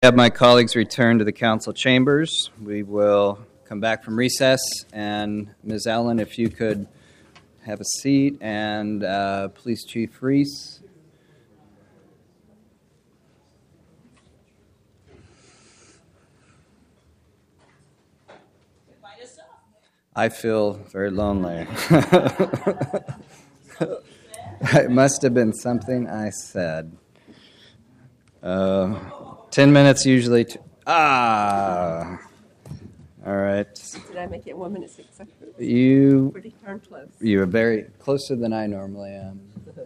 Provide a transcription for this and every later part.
Have my colleagues return to the council chambers. We will come back from recess, and Ms. Allen, if you could have a seat, and Police Chief Reese. I feel very lonely. It must have been something I said. 10 minutes usually. All right. Did I make it 1 minute 6 seconds? You Pretty darn close. are very closer than I normally am.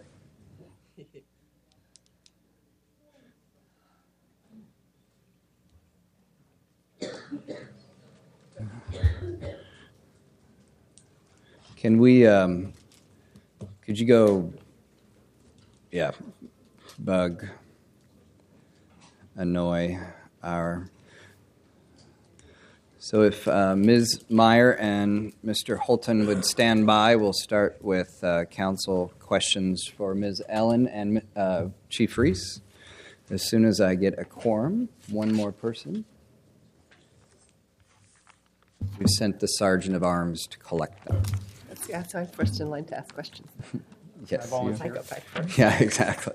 Can we? Could you go? Yeah, bug. Annoy our. So if Ms. Meyer and Mr. Holton would stand by, we'll start with council questions for Ms. Allen and Chief Reese. As soon as I get a quorum, one more person. We sent the Sergeant of Arms to collect them. That's my first in line to ask questions. Yes. I go back first. Yeah, exactly.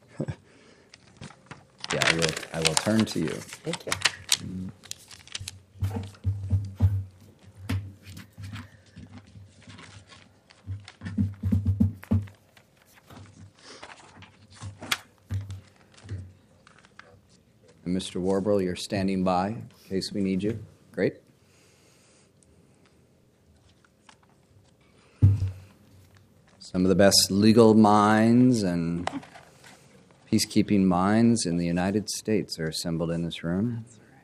Yeah, I will turn to you. Thank you. And Mr. Warbrill, you're standing by in case we need you. Great. Some of the best legal minds and peacekeeping minds in the United States are assembled in this room. That's right.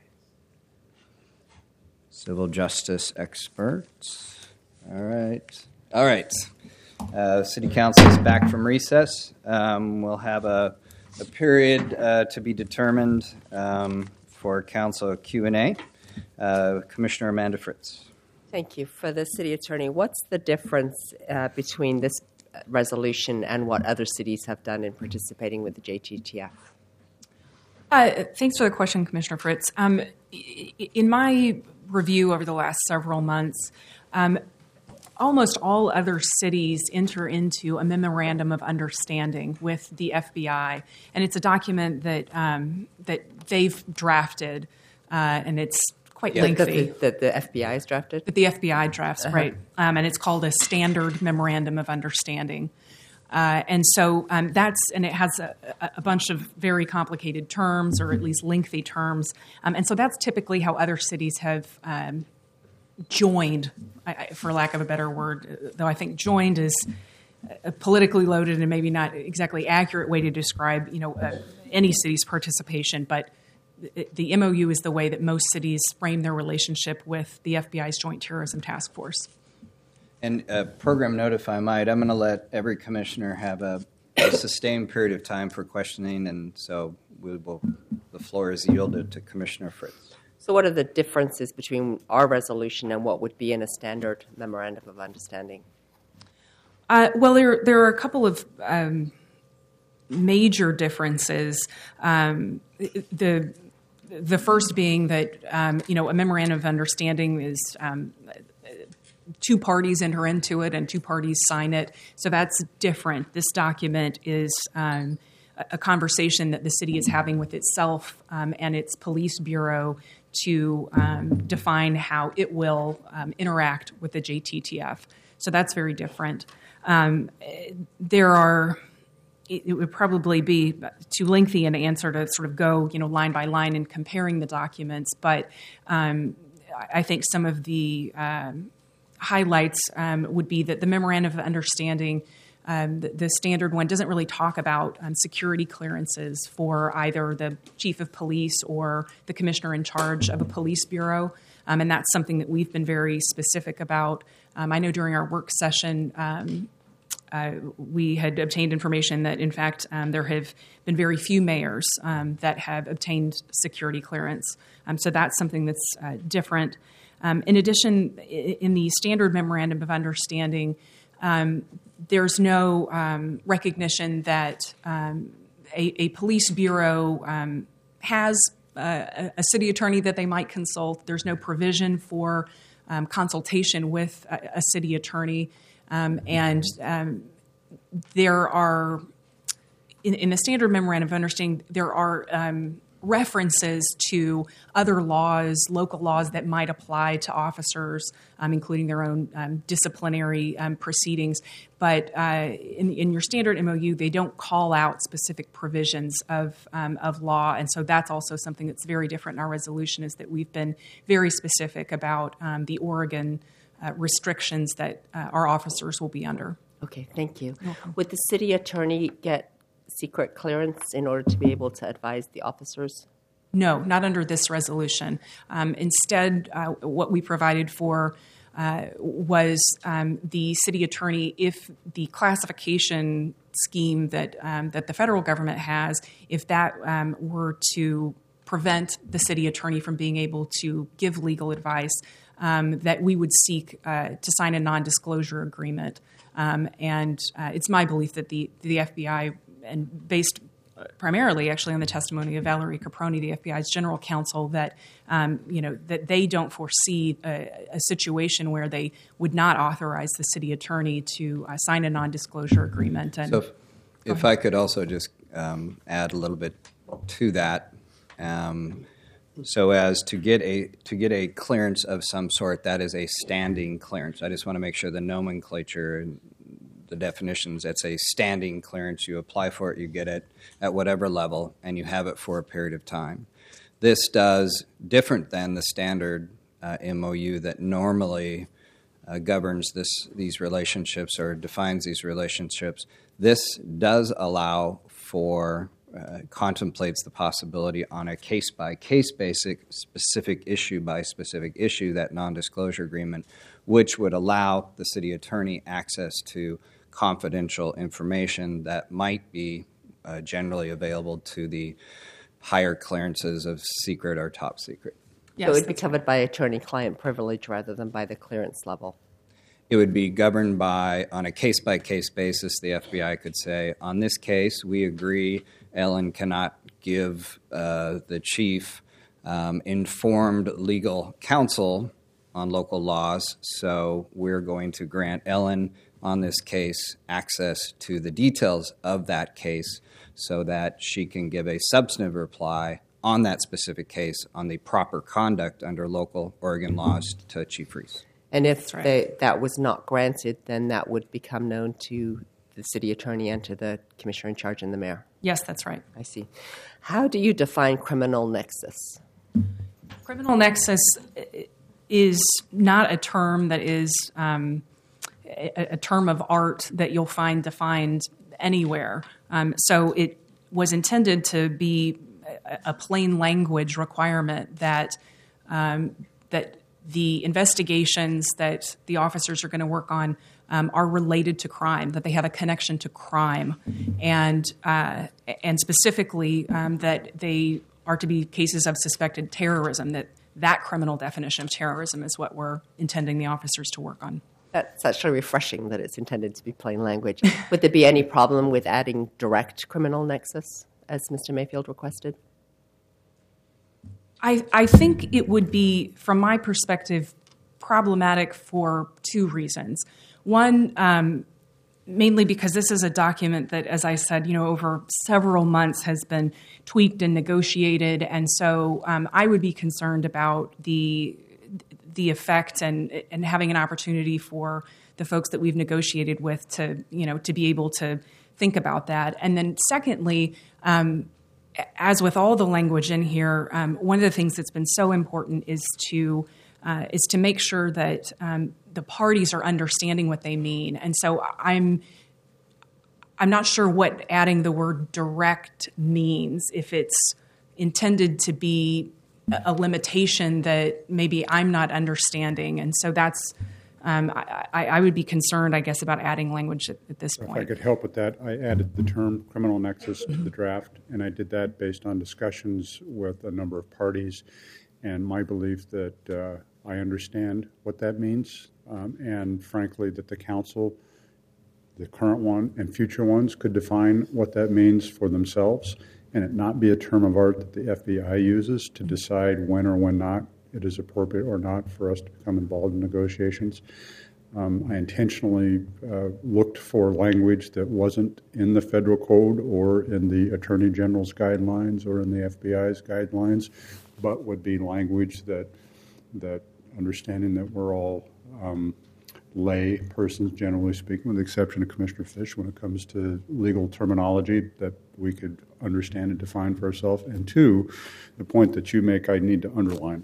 Civil justice experts. All right. City Council is back from recess. We'll have a period to be determined for Council Q&A. Commissioner Amanda Fritz. Thank you. For the City Attorney, what's the difference between this resolution and what other cities have done in participating with the JTTF? Thanks for the question, Commissioner Fritz. In my review over the last several months, almost all other cities enter into a memorandum of understanding with the FBI, and it's a document that they've drafted, and it's quite lengthy. That the FBI has drafted? That the FBI drafts, right. And it's called a Standard Memorandum of Understanding. And it has a bunch of very complicated terms, or at least lengthy terms. And so that's typically how other cities have joined, for lack of a better word, though I think joined is a politically loaded and maybe not exactly accurate way to describe, any city's participation, but the MOU is the way that most cities frame their relationship with the FBI's Joint Terrorism Task Force. And program note, if I might, I'm going to let every commissioner have a sustained period of time for questioning, and so the floor is yielded to Commissioner Fritz. So what are the differences between our resolution and what would be in a standard memorandum of understanding? Well, there are a couple of major differences. The first being that a memorandum of understanding is two parties enter into it and two parties sign it, so that's different. This document is a conversation that the city is having with itself and its police bureau to define how it will interact with the JTTF. So that's very different. It would probably be too lengthy an answer to sort of go, line by line in comparing the documents. But I think some of the highlights would be that the memorandum of understanding, the standard one, doesn't really talk about security clearances for either the chief of police or the commissioner in charge of a police bureau. And that's something that we've been very specific about. I know during our work session, we had obtained information that, in fact, there have been very few mayors that have obtained security clearance. So that's something that's different. In addition, in the standard memorandum of understanding, there's no recognition that a police bureau has a city attorney that they might consult. There's no provision for consultation with a city attorney. There are, in the standard memorandum of understanding, there are references to other laws, local laws that might apply to officers, including their own disciplinary proceedings. But in your standard MOU, they don't call out specific provisions of law, and so that's also something that's very different in our resolution, is that we've been very specific about the Oregon restrictions that our officers will be under. Okay, thank you. Would the city attorney get secret clearance in order to be able to advise the officers? No, not under this resolution. Instead, what we provided for was the city attorney, if the classification scheme that the federal government has, if that were to prevent the city attorney from being able to give legal advice, that we would seek to sign a non-disclosure agreement. And it's my belief that the FBI, and based primarily actually on the testimony of Valerie Caproni, the FBI's general counsel, that that they don't foresee a situation where they would not authorize the city attorney to sign a non-disclosure agreement. And so if I could also just add a little bit to that, so as to get a clearance of some sort, that is a standing clearance. I just want to make sure the nomenclature and the definitions, it's a standing clearance. You apply for it, you get it at whatever level, and you have it for a period of time. This does different than the standard MOU that normally governs these relationships or defines these relationships. This does allow for, contemplates the possibility on a case-by-case basis, specific issue by specific issue, that non-disclosure agreement, which would allow the city attorney access to confidential information that might be generally available to the higher clearances of secret or top secret. Yes, so it would be covered by attorney-client privilege rather than by the clearance level. It would be governed by, on a case-by-case basis, the FBI could say, on this case, we agree Ellen cannot give the chief informed legal counsel on local laws, so we're going to grant Ellen, on this case, access to the details of that case so that she can give a substantive reply on that specific case on the proper conduct under local Oregon laws to Chief Reese. And if that was not granted, then that would become known to the city attorney and to the commissioner in charge and the mayor? Yes, that's right. I see. How do you define criminal nexus? Criminal nexus is not a term that is a term of art that you'll find defined anywhere. So it was intended to be a plain language requirement that that the investigations that the officers are going to work on are related to crime, that they have a connection to crime, and specifically that they are to be cases of suspected terrorism, that criminal definition of terrorism is what we're intending the officers to work on. That's actually refreshing that it's intended to be plain language. Would there be any problem with adding direct criminal nexus, as Mr. Mayfield requested? I think it would be, from my perspective, problematic for two reasons. One, mainly because this is a document that, as I said, over several months has been tweaked and negotiated, and so I would be concerned about the effect and having an opportunity for the folks that we've negotiated with to be able to think about that. And then secondly, as with all the language in here, one of the things that's been so important is to make sure that the parties are understanding what they mean. And so I'm not sure what adding the word direct means, if it's intended to be a limitation that maybe I'm not understanding. And so that's, I would be concerned, I guess, about adding language at this point. If I could help with that, I added the term criminal nexus to the draft, and I did that based on discussions with a number of parties and my belief that I understand what that means, and frankly that the council, the current one and future ones, could define what that means for themselves. and it not be a term of art that the FBI uses to decide when or when not it is appropriate or not for us to become involved in negotiations. I intentionally looked for language that wasn't in the federal code or in the Attorney General's guidelines or in the FBI's guidelines, but would be language that understanding that we're all lay persons, generally speaking, with the exception of Commissioner Fish, when it comes to legal terminology that we could understand and define for ourselves. And two, the point that you make, I need to underline.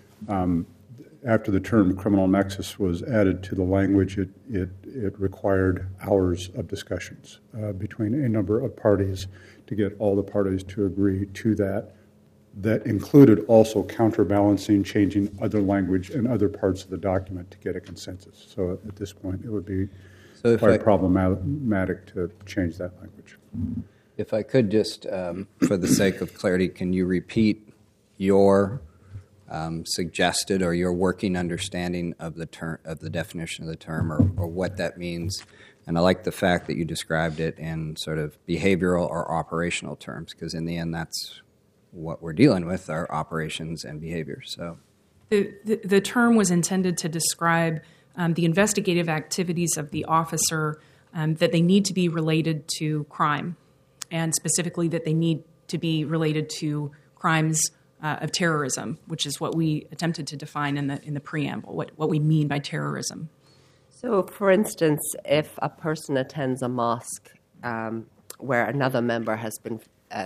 After the term criminal nexus was added to the language, it required hours of discussions between a number of parties to get all the parties to agree to that. That included also counterbalancing, changing other language in other parts of the document to get a consensus. So at this point, it would be quite problematic to change that language. If I could just, for the sake of clarity, can you repeat your suggested or your working understanding of the term, of the definition of the term, or what that means? And I like the fact that you described it in sort of behavioral or operational terms, because in the end, that's what we're dealing with, are operations and behavior. So, the term was intended to describe the investigative activities of the officer, that they need to be related to crime, and specifically that they need to be related to crimes of terrorism, which is what we attempted to define in the preamble, what we mean by terrorism. So, for instance, if a person attends a mosque where another member has been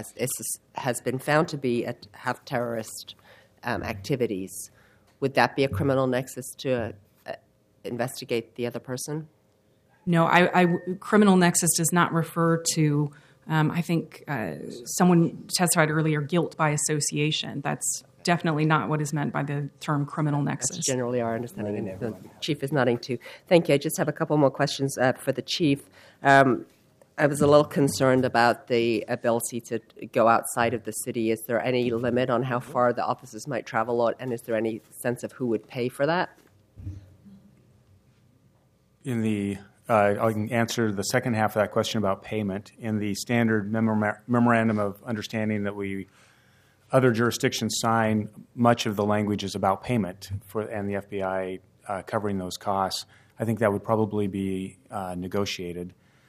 found to have terrorist activities, would that be a criminal nexus to investigate the other person? No, criminal nexus does not refer to. I think someone testified earlier, guilt by association. That's definitely not what is meant by the term criminal nexus. That's generally our understanding. The Chief is nodding too. Thank you. I just have a couple more questions for the Chief. I was a little concerned about the ability to go outside of the city. Is there any limit on how far the officers might travel, and is there any sense of who would pay for that? I can answer the second half of that question about payment. In the standard memorandum of understanding that other jurisdictions sign, much of the language is about payment and the FBI covering those costs. I think that would probably be negotiated,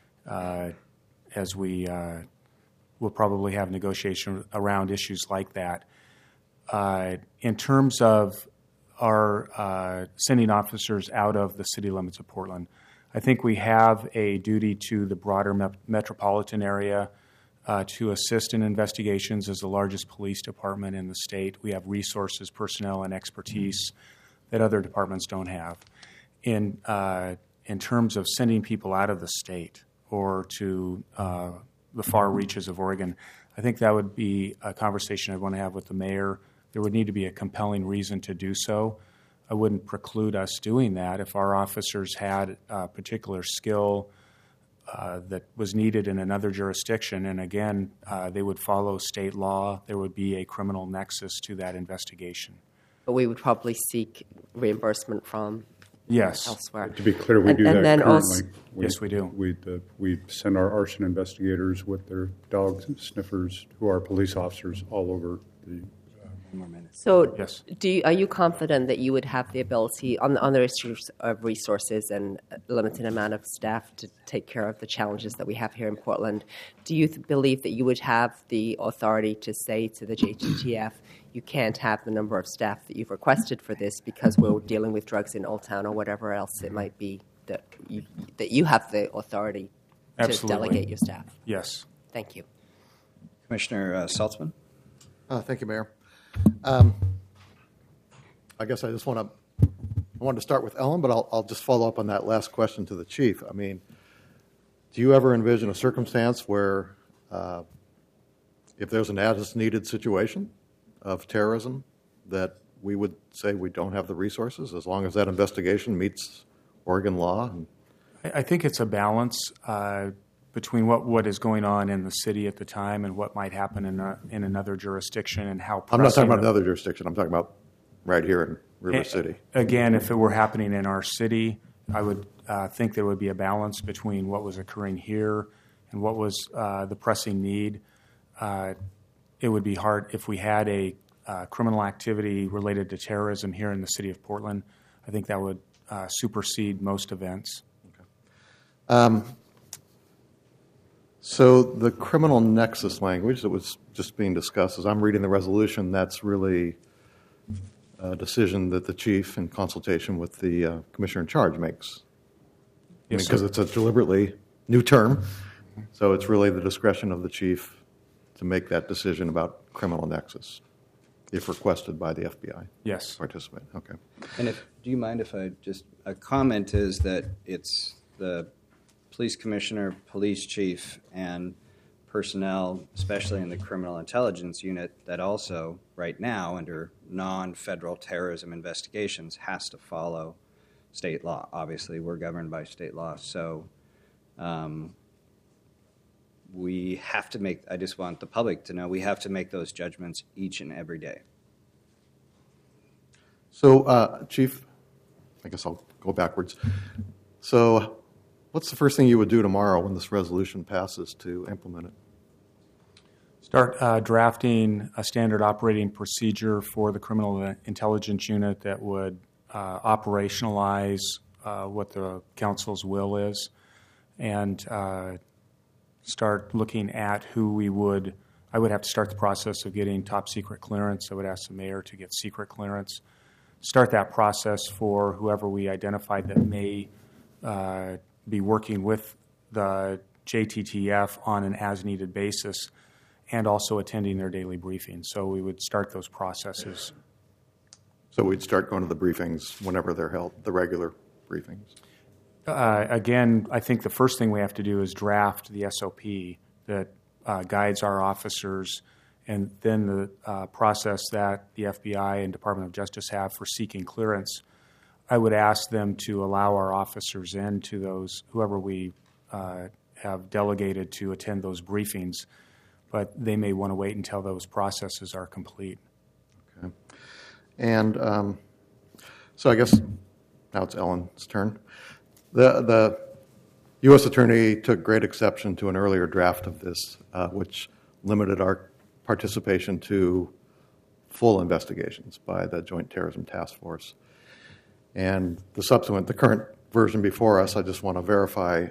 as we will probably have negotiation around issues like that. In terms of our sending officers out of the city limits of Portland, I think we have a duty to the broader metropolitan area to assist in investigations. As the largest police department in the state, we have resources, personnel, and expertise that other departments don't have. In terms of sending people out of the state or to the far reaches of Oregon, I think that would be a conversation I'd want to have with the mayor. There would need to be a compelling reason to do so. I wouldn't preclude us doing that if our officers had a particular skill that was needed in another jurisdiction, and again, they would follow state law. There would be a criminal nexus to that investigation. But we would probably seek reimbursement from elsewhere. To be clear, we do that currently. Yes, we do. We send our arson investigators with their dogs and sniffers, who are police officers, all over the. So, yes. Are you confident that you would have the ability, on the issues of resources and a limited amount of staff, to take care of the challenges that we have here in Portland? Do you believe that you would have the authority to say to the JTTF, you can't have the number of staff that you've requested for this because we're dealing with drugs in Old Town or whatever else it might be, that you have the authority Absolutely. to delegate your staff? Yes. Thank you. Commissioner Saltzman? Thank you, Mayor. I guess I wanted to start with Ellen, but I'll just follow up on that last question to the Chief. I mean, do you ever envision a circumstance where if there's an as-needed situation of terrorism that we would say we don't have the resources as long as that investigation meets Oregon law? I think it's a balance between what is going on in the city at the time and what might happen in another jurisdiction and how pressing. I'm not talking about another jurisdiction. I'm talking about right here in River City. Again, if it were happening in our city, I would think there would be a balance between what was occurring here and what was the pressing need. it would be hard if we had a criminal activity related to terrorism here in the city of Portland. I think that would supersede most events. So the criminal nexus language that was just being discussed, as I'm reading the resolution, that's really a decision that the chief, in consultation with the commissioner in charge, makes. Yes, Because sir. it's a deliberately new term, so it's really the discretion of the chief to make that decision about criminal nexus, if requested by the FBI. Yes. Participate. Okay. And do you mind if a comment is that it's the police commissioner, police chief, and personnel, especially in the criminal intelligence unit, that also, right now, under non-federal terrorism investigations, has to follow state law. Obviously, we're governed by state law, so we have to make, I just want the public to know, we have to make those judgments each and every day. So, Chief, I guess I'll go backwards. So, what's the first thing you would do tomorrow when this resolution passes to implement it? Start drafting a standard operating procedure for the criminal intelligence unit that would operationalize what the council's will is, and start looking at who we would. I would have to start the process of getting top secret clearance. I would ask the mayor to get secret clearance. Start that process for whoever we identified that may be working with the JTTF on an as-needed basis, and also attending their daily briefings. So we would start those processes. So we'd start going to the briefings whenever they're held, the regular briefings. Again, I think the first thing we have to do is draft the SOP that guides our officers, and then the process that the FBI and Department of Justice have for seeking clearance. I would ask them to allow our officers in to those, whoever we have delegated to attend those briefings, but they may want to wait until those processes are complete. Okay. And so I guess now it's Ellen's turn. The U.S. Attorney took great exception to an earlier draft of this, which limited our participation to full investigations by the Joint Terrorism Task Force. And the current version before us, I just want to verify,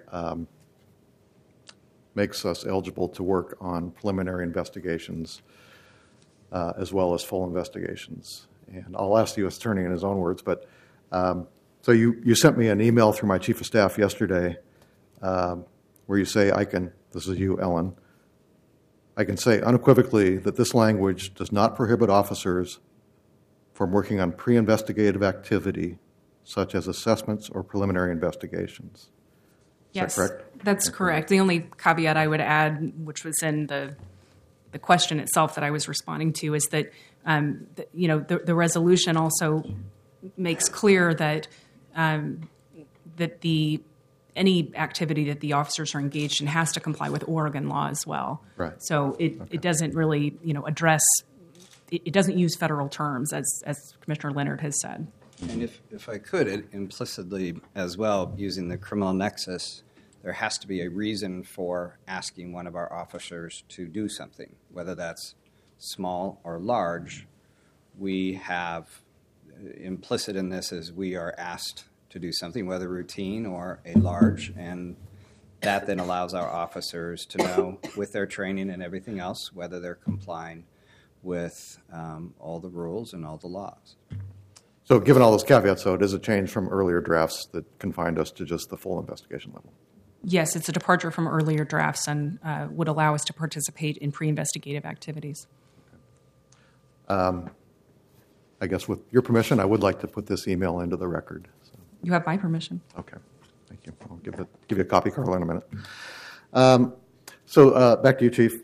makes us eligible to work on preliminary investigations as well as full investigations. And I'll ask the U.S. Attorney in his own words, but so you sent me an email through my Chief of Staff yesterday where you say, this is you, Ellen, I can say unequivocally that this language does not prohibit officers from working on pre-investigative activity such as assessments or preliminary investigations. Yes, Is that correct? that's correct. The only caveat I would add, which was in the question itself that I was responding to, is that the resolution also makes clear that any activity that the officers are engaged in has to comply with Oregon law as well. Right. So it doesn't really address. It doesn't use federal terms, as Commissioner Leonard has said. And if I could, implicitly as well, using the criminal nexus, there has to be a reason for asking one of our officers to do something, whether that's small or large. We have implicit in this is we are asked to do something, whether routine or a large, and that then allows our officers to know, with their training and everything else, whether they're complying with all the rules and all the laws. So given all those caveats, though, it is a change from earlier drafts that confined us to just the full investigation level. Yes, it's a departure from earlier drafts and would allow us to participate in pre-investigative activities. I guess with your permission, I would like to put this email into the record. So. You have my permission. Okay, thank you. I'll give you a copy, Carla, in a minute. So back to you, Chief.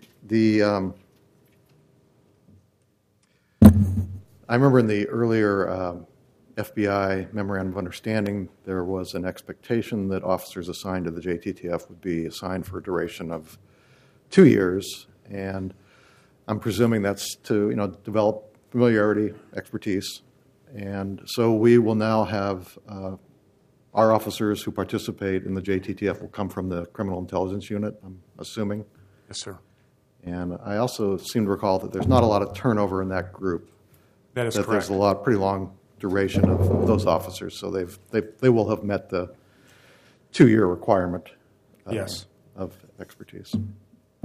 I remember in the earlier FBI Memorandum of Understanding, there was an expectation that officers assigned to the JTTF would be assigned for a duration of 2 years, and I'm presuming that's to develop familiarity, expertise, and so we will now have our officers who participate in the JTTF will come from the Criminal Intelligence Unit, I'm assuming. Yes, sir. And I also seem to recall that there's not a lot of turnover in that group. That is That correct. there's a pretty long duration of those officers, so they will have met the 2-year requirement Yes. of expertise. I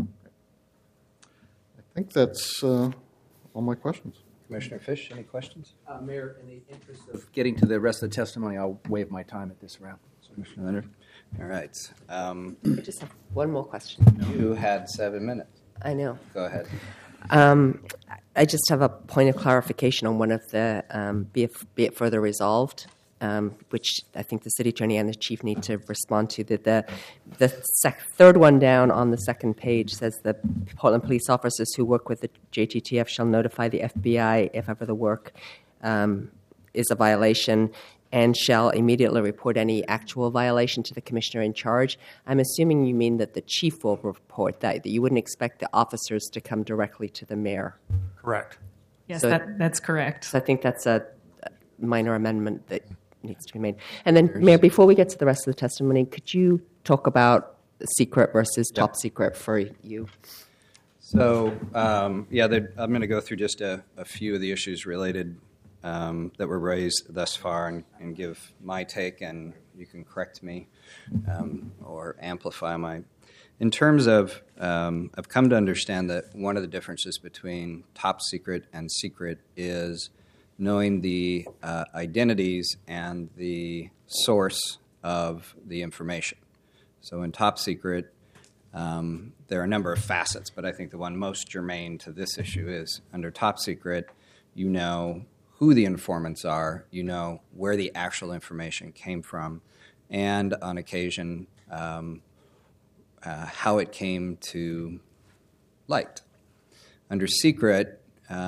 think that's all my questions. Commissioner Fish, any questions? Mayor, in the interest of getting to the rest of the testimony, I'll waive my time at this round. Commissioner Leonard? All right. I just have one more question. You had 7 minutes. I know. Go ahead. I just have a point of clarification on one of the be it further resolved, which I think the city attorney and the chief need to respond to. That the third one down on the second page says that Portland police officers who work with the JTTF shall notify the FBI if ever the work is a violation, and shall immediately report any actual violation to the commissioner in charge. I'm assuming you mean that the chief will report that you wouldn't expect the officers to come directly to the mayor. Correct. Yes, So- that's correct. So I think that's a minor amendment that needs to be made. And then, Mayor, before we get to the rest of the testimony, could you talk about secret versus top secret for you? So, I'm going to go through just a few of the issues related that were raised thus far and give my take, and you can correct me or amplify my. In terms of, I've come to understand that one of the differences between top secret and secret is knowing the identities and the source of the information. So in top secret, there are a number of facets, but I think the one most germane to this issue is under top secret, you know who the informants are, you know where the actual information came from, and on occasion, how it came to light. Under secret,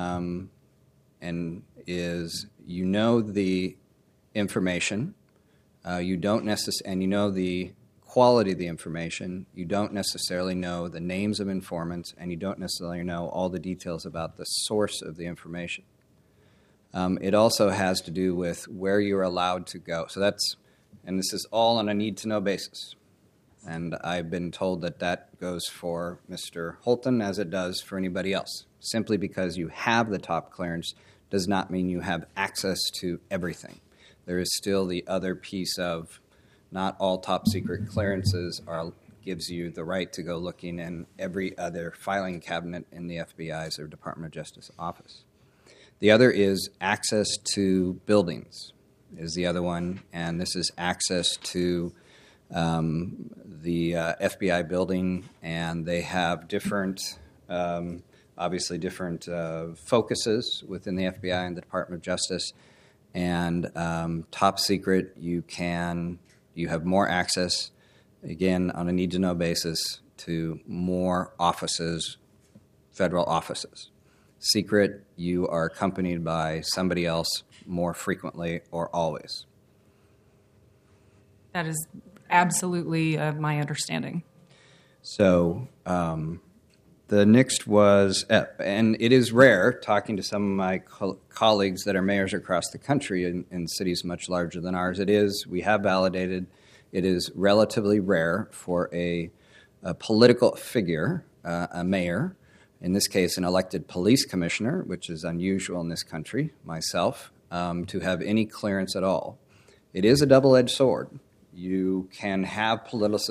and is you know the information, you don't and you know the quality of the information. You don't necessarily know the names of informants, and you don't necessarily know all the details about the source of the information. It also has to do with where you're allowed to go. So and this is all on a need-to-know basis. And I've been told that goes for Mr. Holton as it does for anybody else. Simply because you have the top clearance does not mean you have access to everything. There is still the other piece of not all top secret clearances gives you the right to go looking in every other filing cabinet in the FBI's or Department of Justice office. The other is access to buildings is the other one, and this is access to the FBI building, and they have different, obviously different focuses within the FBI and the Department of Justice. And top secret, you have more access, again, on a need-to-know basis, to more offices, federal offices. Secret, you are accompanied by somebody else more frequently or always. That is absolutely my understanding. So the next was, and it is rare, talking to some of my colleagues that are mayors across the country in cities much larger than ours, we have validated, it is relatively rare for a political figure, a mayor, in this case an elected police commissioner, which is unusual in this country, myself, to have any clearance at all. It is a double-edged sword. You can have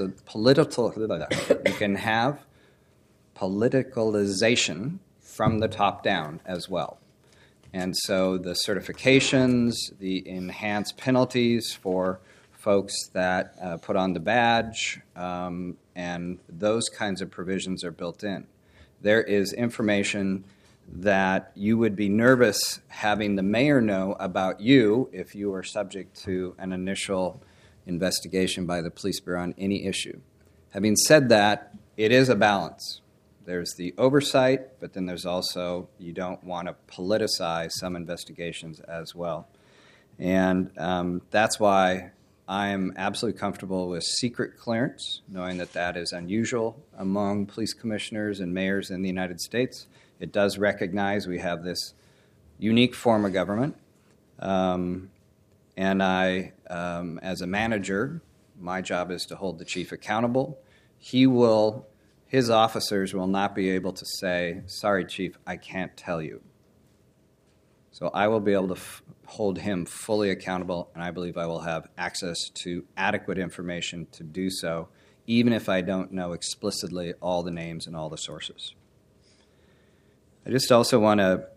politicalization from the top down as well. And so the certifications, the enhanced penalties for folks that put on the badge, and those kinds of provisions are built in. There is information that you would be nervous having the mayor know about you if you were subject to an initial investigation by the police bureau on any issue. Having said that, it is a balance. There's the oversight, but then there's also, you don't want to politicize some investigations as well. And that's why I'm absolutely comfortable with secret clearance, knowing that is unusual among police commissioners and mayors in the United States. It does recognize we have this unique form of government. And I, as a manager, my job is to hold the chief accountable. He will his officers will not be able to say, sorry, Chief, I can't tell you. So I will be able to hold him fully accountable, and I believe I will have access to adequate information to do so, even if I don't know explicitly all the names and all the sources. I just also want to,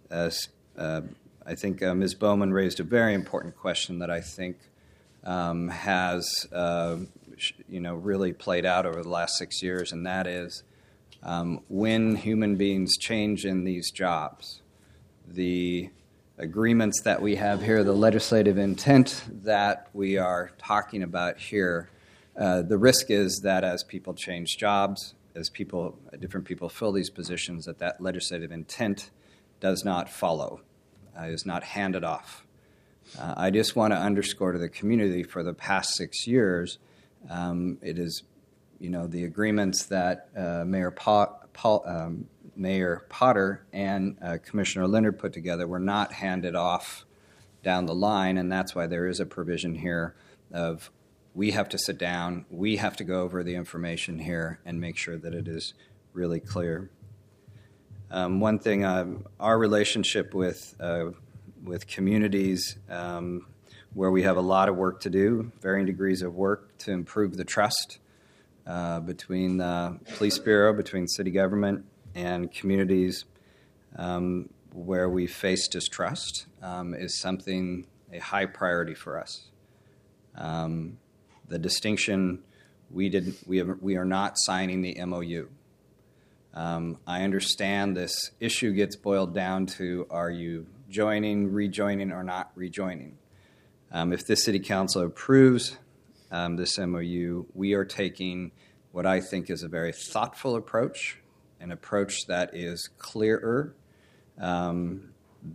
I think Ms. Bowman raised a very important question that I think has really played out over the last 6 years, and that is when human beings change in these jobs, the agreements that we have here, the legislative intent that we are talking about here, the risk is that as people change jobs, as different people fill these positions, that legislative intent does not follow, is not handed off. I just want to underscore to the community for the past 6 years, it is, the agreements that Mayor Potter and Commissioner Leonard put together were not handed off down the line, and that's why there is a provision here of we have to sit down, we have to go over the information here and make sure that it is really clear. One thing, our relationship with communities where we have a lot of work to do, varying degrees of work to improve the trust between the police bureau, between city government and communities where we face distrust is something, a high priority for us. The distinction, we are not signing the MOU. I understand this issue gets boiled down to, are you joining, rejoining, or not rejoining? If the City Council approves this MOU, we are taking what I think is a very thoughtful approach, an approach that is clearer than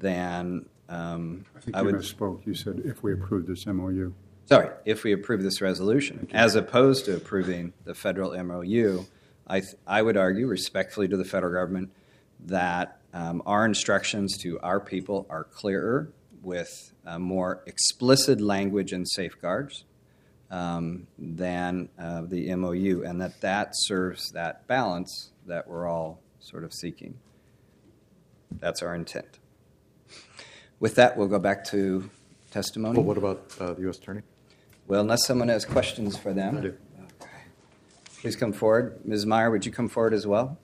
I think you misspoke. You said if we approve this MOU. Sorry, if we approve this resolution, as opposed to approving the federal MOU, I would argue respectfully to the federal government that our instructions to our people are clearer with more explicit language and safeguards than the MOU, and that serves that balance that we're all sort of seeking. That's our intent. With that, we'll go back to testimony. Well, what about the U.S. Attorney? Well, unless someone has questions for them. I do. Okay. Please come forward. Ms. Meyer, would you come forward as well?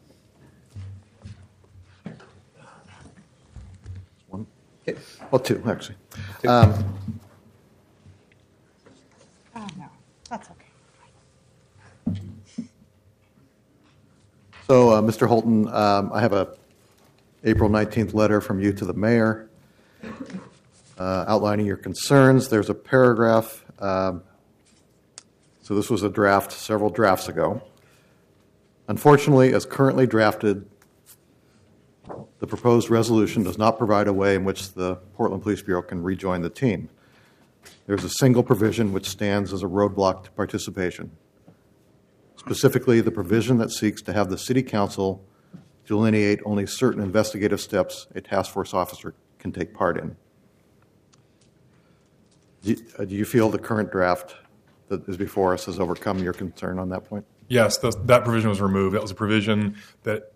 One? Okay. Well, two, actually. Two. Oh, no, that's okay. So, Mr. Holton, I have a April 19th letter from you to the mayor outlining your concerns. There's a paragraph. So this was a draft several drafts ago. Unfortunately, as currently drafted, the proposed resolution does not provide a way in which the Portland Police Bureau can rejoin the team. There's a single provision which stands as a roadblock to participation. Specifically, the provision that seeks to have the City Council delineate only certain investigative steps a task force officer can take part in. Do you feel the current draft that is before us has overcome your concern on that point? Yes, that provision was removed. That was a provision that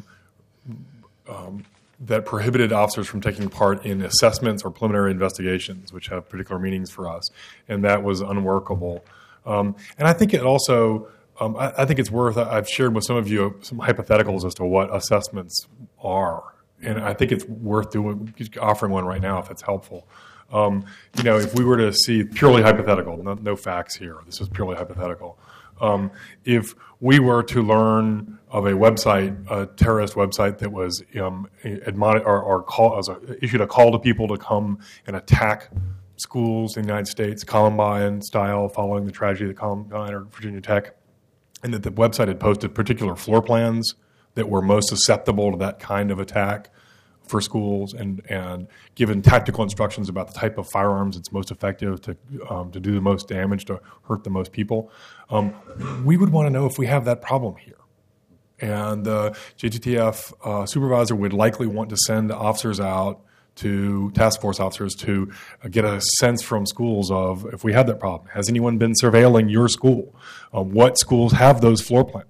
that prohibited officers from taking part in assessments or preliminary investigations, which have particular meanings for us, and that was unworkable. And I think it also, I think it's worth, I've shared with some of you some hypotheticals as to what assessments are, and I think it's worth offering one right now if it's helpful. If we were to see purely hypothetical, no facts here, this is purely hypothetical. If we were to learn of a website, a terrorist website that was issued a call to people to come and attack schools in the United States, Columbine style, following the tragedy of Columbine or Virginia Tech, and that the website had posted particular floor plans that were most susceptible to that kind of attack for schools, and given tactical instructions about the type of firearms that's most effective to do the most damage, to hurt the most people, we would want to know if we have that problem here. And the JTTF supervisor would likely want to send officers out to task force officers to get a sense from schools of if we have that problem. Has anyone been surveilling your school? What schools have those floor plans?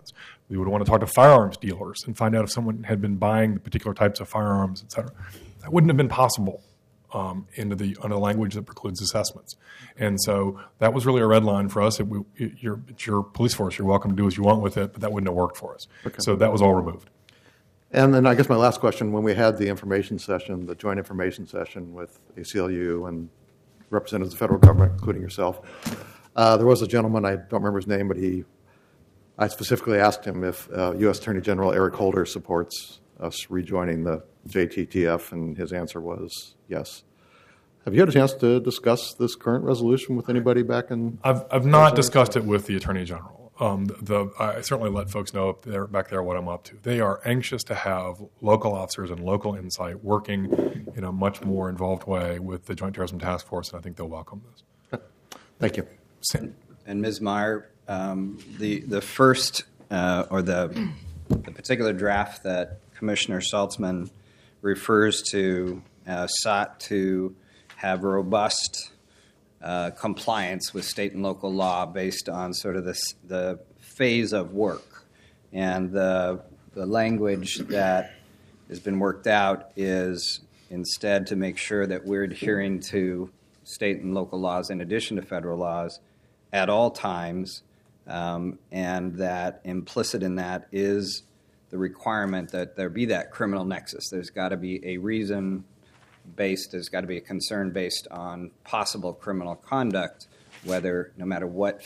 We would want to talk to firearms dealers and find out if someone had been buying the particular types of firearms, et cetera. That wouldn't have been possible under the language that precludes assessments. And so that was really a red line for us. It's your police force. You're welcome to do as you want with it, but that wouldn't have worked for us. Okay. So that was all removed. And then I guess my last question, when we had the information session, the joint information session with ACLU and representatives of the federal government, including yourself, there was a gentleman, I don't remember his name, but I specifically asked him if U.S. Attorney General Eric Holder supports us rejoining the JTTF, and his answer was yes. Have you had a chance to discuss this current resolution with anybody back in? I've not discussed it with the Attorney General. I certainly let folks know back there what I'm up to. They are anxious to have local officers and local insight working in a much more involved way with the Joint Terrorism Task Force, and I think they'll welcome this. Thank you. And Ms. Meyer, the first or the particular draft that Commissioner Saltzman refers to sought to have robust compliance with state and local law based on sort of the phase of work. And the language that has been worked out is instead to make sure that we're adhering to state and local laws in addition to federal laws at all times, and that implicit in that is the requirement that there be that criminal nexus. There's got to be a reason based, there's got to be a concern based on possible criminal conduct, no matter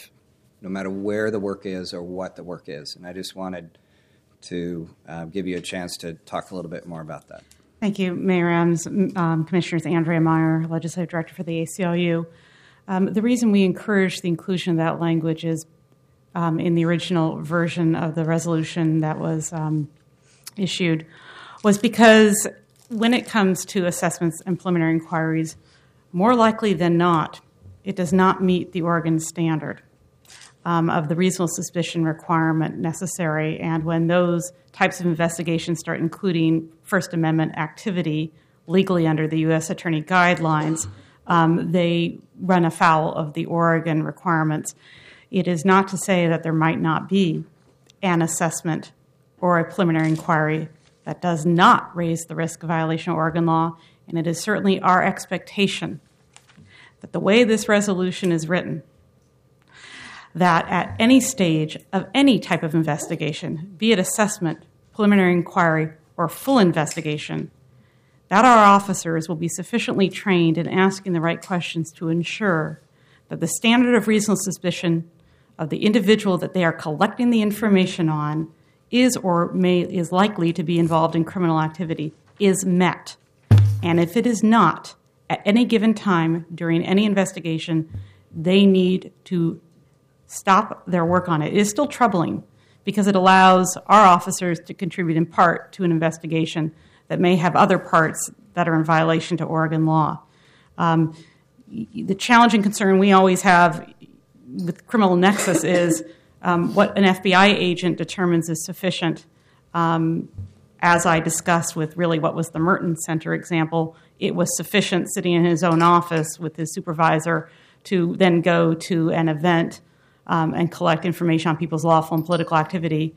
where the work is or what the work is. And I just wanted to give you a chance to talk a little bit more about that. Thank you, Mayor Adams, Commissioners. Andrea Meyer, Legislative Director for the ACLU. The reason we encouraged the inclusion of that language is in the original version of the resolution that was issued was because when it comes to assessments and preliminary inquiries, more likely than not, it does not meet the Oregon standard of the reasonable suspicion requirement necessary. And when those types of investigations start including First Amendment activity legally under the U.S. Attorney Guidelines, they run afoul of the Oregon requirements. It is not to say that there might not be an assessment or a preliminary inquiry that does not raise the risk of violation of Oregon law, and it is certainly our expectation that the way this resolution is written, that at any stage of any type of investigation, be it assessment, preliminary inquiry, or full investigation, that our officers will be sufficiently trained in asking the right questions to ensure that the standard of reasonable suspicion of the individual that they are collecting the information on is likely to be involved in criminal activity is met. And if it is not, at any given time during any investigation, they need to stop their work on it. It is still troubling because it allows our officers to contribute in part to an investigation that may have other parts that are in violation to Oregon law. The challenging concern we always have with criminal nexus is what an FBI agent determines is sufficient. As I discussed with really what was the Merton Center example, it was sufficient sitting in his own office with his supervisor to then go to an event and collect information on people's lawful and political activity.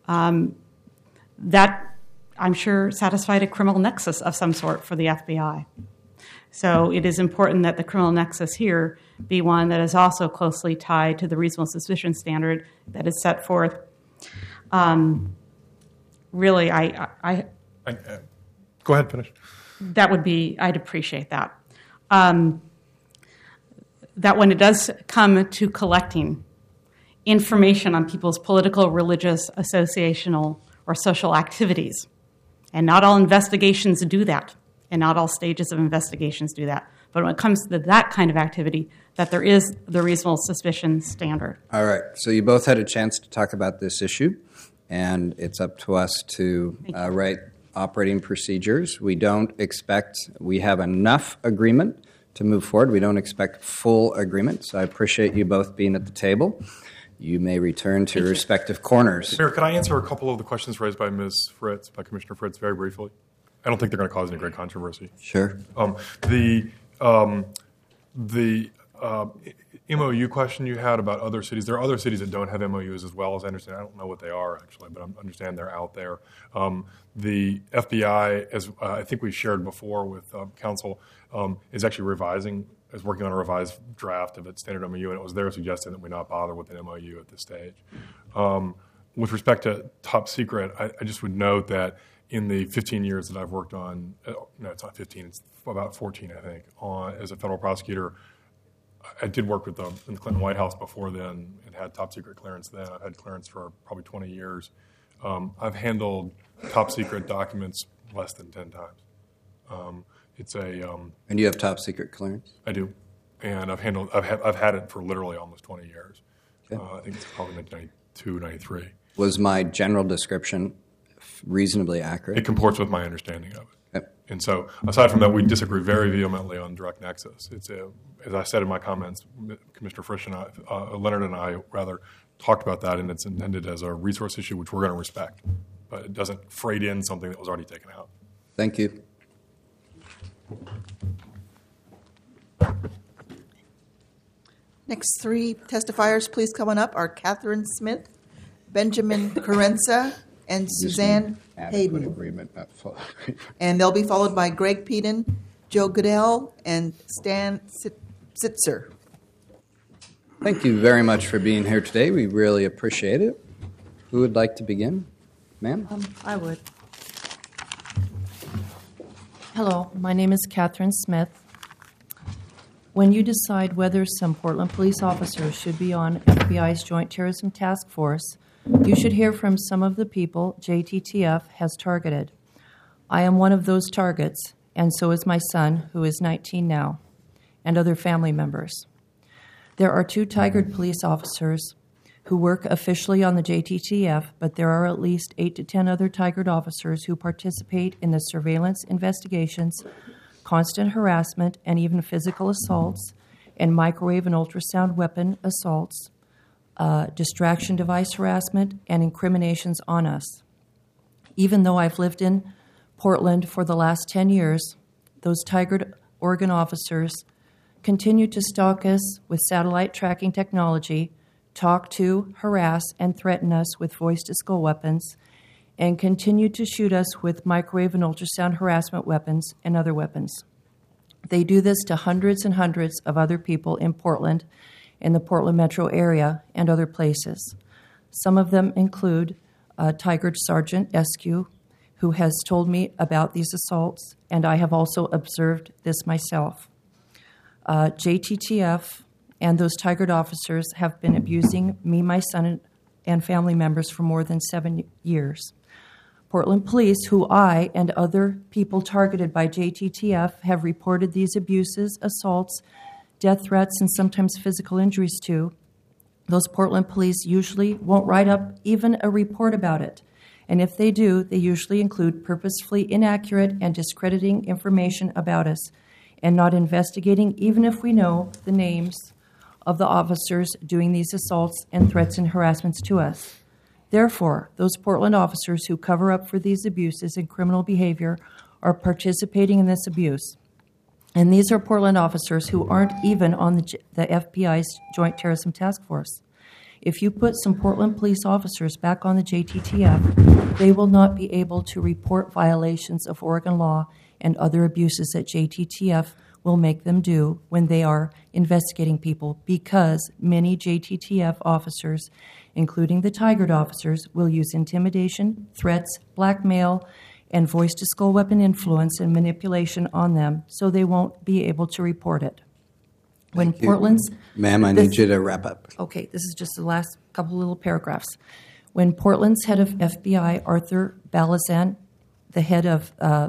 That, I'm sure, satisfied a criminal nexus of some sort for the FBI. So it is important that the criminal nexus here be one that is also closely tied to the reasonable suspicion standard that is set forth. Really, go ahead, finish. That would be, I'd appreciate that. That when it does come to collecting information on people's political, religious, associational, or social activities, and not all investigations do that, and not all stages of investigations do that. But when it comes to that kind of activity, that there is the reasonable suspicion standard. All right. So you both had a chance to talk about this issue, and it's up to us to write operating procedures. We have enough agreement to move forward. We don't expect full agreement, so I appreciate you both being at the table. You may return to your respective corners. Mayor, can I answer a couple of the questions raised by Commissioner Fritz, very briefly? I don't think they're going to cause any great controversy. Sure. MOU question you had about other cities, there are other cities that don't have MOUs as well, as I understand. I don't know what they are, actually, but I understand they're out there. The FBI, as I think we shared before with Council, is actually working on a revised draft of its standard MOU, and it was their suggestion that we not bother with an MOU at this stage. With respect to top secret, I just would note that in the 15 years that I've worked on, no, it's not 15, it's about 14, I think, as a federal prosecutor, I did work with them in the Clinton White House before then and had top secret clearance then. I've had clearance for probably 20 years. I've handled top secret documents less than 10 times. And you have top secret clearance? I do, and I've had it for literally almost 20 years. Okay. I think it's probably 1992, 93. Was my general description reasonably accurate? It comports with my understanding of it. Yep. And so, aside from that, we disagree very vehemently on direct nexus. As I said in my comments, Commissioner Frisch and Leonard and I rather talked about that, and it's intended as a resource issue, which we're going to respect. But it doesn't freight in something that was already taken out. Thank you. Next three testifiers, please come on up, are Catherine Smith, Benjamin Carenza, and Suzanne Hayden. Agreement, not full agreement. And they'll be followed by Greg Peden, Joe Goodell, and Stan Sitzer. Thank you very much for being here today. We really appreciate it. Who would like to begin? Ma'am? I would. Hello, my name is Catherine Smith. When you decide whether some Portland police officers should be on FBI's Joint Terrorism Task Force, you should hear from some of the people JTTF has targeted. I am one of those targets, and so is my son, who is 19 now, and other family members. There are 2 Tigard police officers who work officially on the JTTF, but there are at least 8 to 10 other Tigard officers who participate in the surveillance investigations, constant harassment, and even physical assaults, and microwave and ultrasound weapon assaults, distraction device harassment, and incriminations on us. Even though I've lived in Portland for the last 10 years, those Tigard Oregon officers continue to stalk us with satellite tracking technology, talk to, harass, and threaten us with voice-to-skull weapons, and continue to shoot us with microwave and ultrasound harassment weapons and other weapons. They do this to hundreds and hundreds of other people in Portland, in the Portland metro area, and other places. Some of them include Tigard Sergeant Eskew, who has told me about these assaults, and I have also observed this myself. JTTF and those Tigard officers have been abusing me, my son, and family members for more than 7 years. Portland police, who I and other people targeted by JTTF have reported these abuses, assaults, death threats, and sometimes physical injuries to, those Portland police usually won't write up even a report about it. And if they do, they usually include purposefully inaccurate and discrediting information about us and not investigating even if we know the names of the officers doing these assaults and threats and harassments to us. Therefore, those Portland officers who cover up for these abuses and criminal behavior are participating in this abuse. And these are Portland officers who aren't even on the FBI's Joint Terrorism Task Force. If you put some Portland police officers back on the JTTF, they will not be able to report violations of Oregon law and other abuses that JTTF will make them do when they are investigating people, because many JTTF officers, including the Tigard officers, will use intimidation, threats, blackmail, and voice-to-skull weapon influence and manipulation on them, so they won't be able to report it. When Thank you. Portland's... Ma'am, I need you to wrap up. Okay, this is just the last couple little paragraphs. When Portland's head of FBI, Arthur Balazan, the head of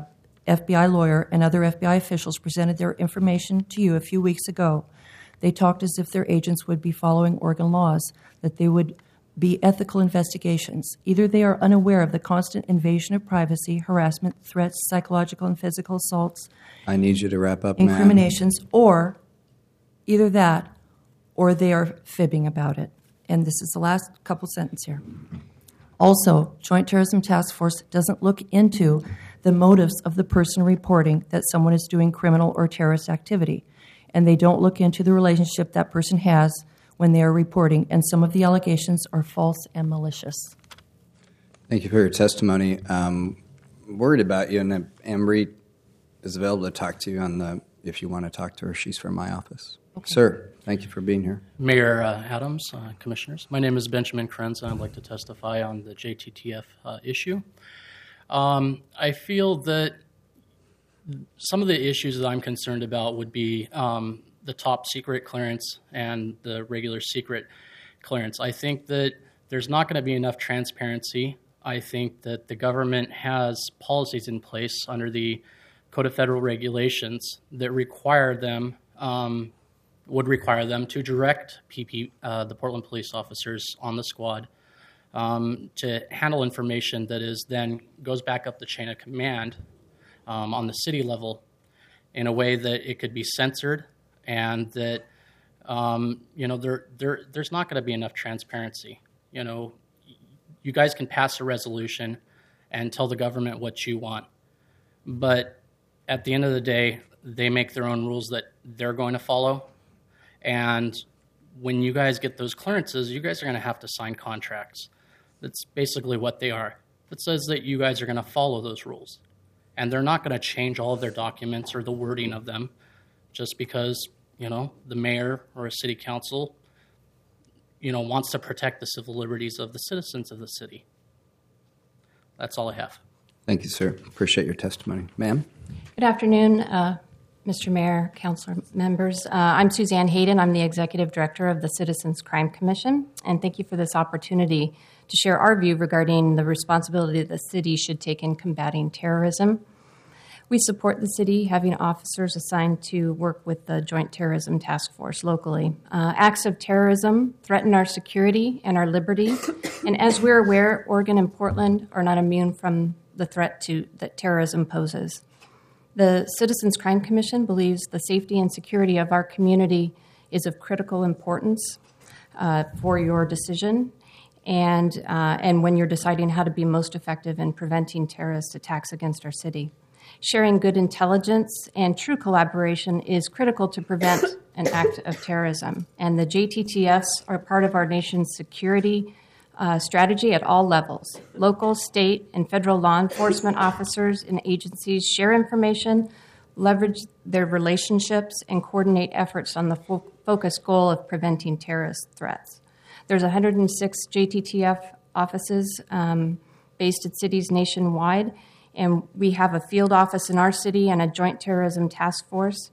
FBI lawyer, and other FBI officials presented their information to you a few weeks ago, they talked as if their agents would be following Oregon laws, that they would be ethical investigations. Either they are unaware of the constant invasion of privacy, harassment, threats, psychological and physical assaults. I need you to wrap up, incriminations, ma'am. Or either that, or they are fibbing about it. And this is the last couple sentences here. Also, Joint Terrorism Task Force doesn't look into the motives of the person reporting that someone is doing criminal or terrorist activity. and they don't look into the relationship that person has when they are reporting, and some of the allegations are false and malicious. Thank you for your testimony. Worried about you, and Ambry is available to talk to you if you want to talk to her. She's from my office. Okay. Sir, thank you for being here. Mayor Adams, commissioners. My name is Benjamin Krenz, and I'd like to testify on the JTTF issue. I feel that some of the issues that I'm concerned about would be the top secret clearance and the regular secret clearance. I think that there's not going to be enough transparency. I think that the government has policies in place under the Code of Federal Regulations that would require them to direct the Portland police officers on the squad to handle information that is then goes back up the chain of command on the city level in a way that it could be censored, and that there's not going to be enough transparency. You guys can pass a resolution and tell the government what you want, but at the end of the day, they make their own rules that they're going to follow. And when you guys get those clearances, you guys are going to have to sign contracts. That's basically what they are. It says that you guys are going to follow those rules. And they're not going to change all of their documents or the wording of them just because, the mayor or a city council, wants to protect the civil liberties of the citizens of the city. That's all I have. Thank you, sir. Appreciate your testimony. Ma'am? Good afternoon, Mr. Mayor, council members. I'm Suzanne Hayden. I'm the Executive Director of the Citizens Crime Commission, and thank you for this opportunity to share our view regarding the responsibility that the city should take in combating terrorism. We support the city having officers assigned to work with the Joint Terrorism Task Force locally. Acts of terrorism threaten our security and our liberty, and as we're aware, Oregon and Portland are not immune from the threat that terrorism poses. The Citizens Crime Commission believes the safety and security of our community is of critical importance for your decision and when you're deciding how to be most effective in preventing terrorist attacks against our city. Sharing good intelligence and true collaboration is critical to prevent an act of terrorism. And the JTTFs are part of our nation's security strategy at all levels. Local, state, and federal law enforcement officers and agencies share information, leverage their relationships, and coordinate efforts on the focused goal of preventing terrorist threats. There's 106 JTTF offices based at cities nationwide, and we have a field office in our city and a joint terrorism task force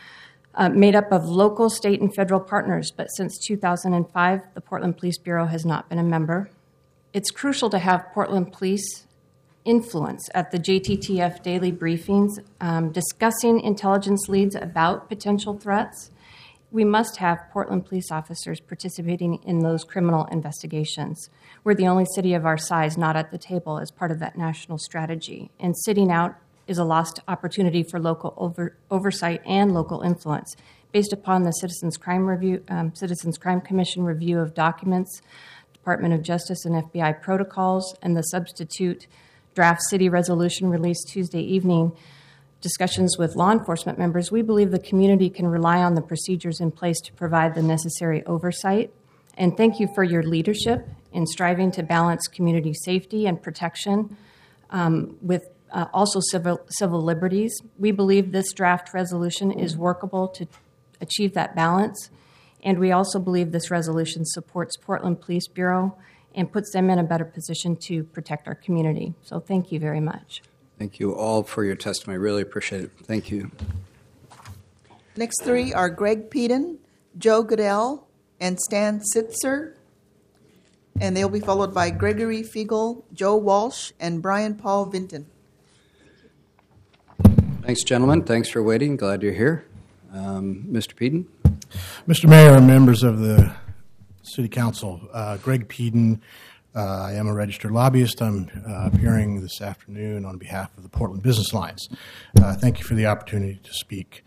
made up of local, state, and federal partners. But since 2005, the Portland Police Bureau has not been a member. It's crucial to have Portland Police influence at the JTTF daily briefings, discussing intelligence leads about potential threats. We must have Portland police officers participating in those criminal investigations. We're the only city of our size not at the table as part of that national strategy. And sitting out is a lost opportunity for local oversight and local influence. Based upon the Citizens Crime Commission review of documents, Department of Justice and FBI protocols, and the substitute draft city resolution released Tuesday evening, discussions with law enforcement members, we believe the community can rely on the procedures in place to provide the necessary oversight. And thank you for your leadership in striving to balance community safety and protection with also civil liberties. We believe this draft resolution is workable to achieve that balance. And we also believe this resolution supports Portland Police Bureau and puts them in a better position to protect our community. So thank you very much. Thank you all for your testimony. Really appreciate it. Thank you. Next three are Greg Peden, Joe Goodell, and Stan Sitzer. And they'll be followed by Gregory Fiegel, Joe Walsh, and Brian Paul Vinton. Thanks, gentlemen. Thanks for waiting. Glad you're here. Mr. Peden. Mr. Mayor and members of the City Council, Greg Peden. I am a registered lobbyist. I'm appearing this afternoon on behalf of the Portland Business Alliance. Thank you for the opportunity to speak.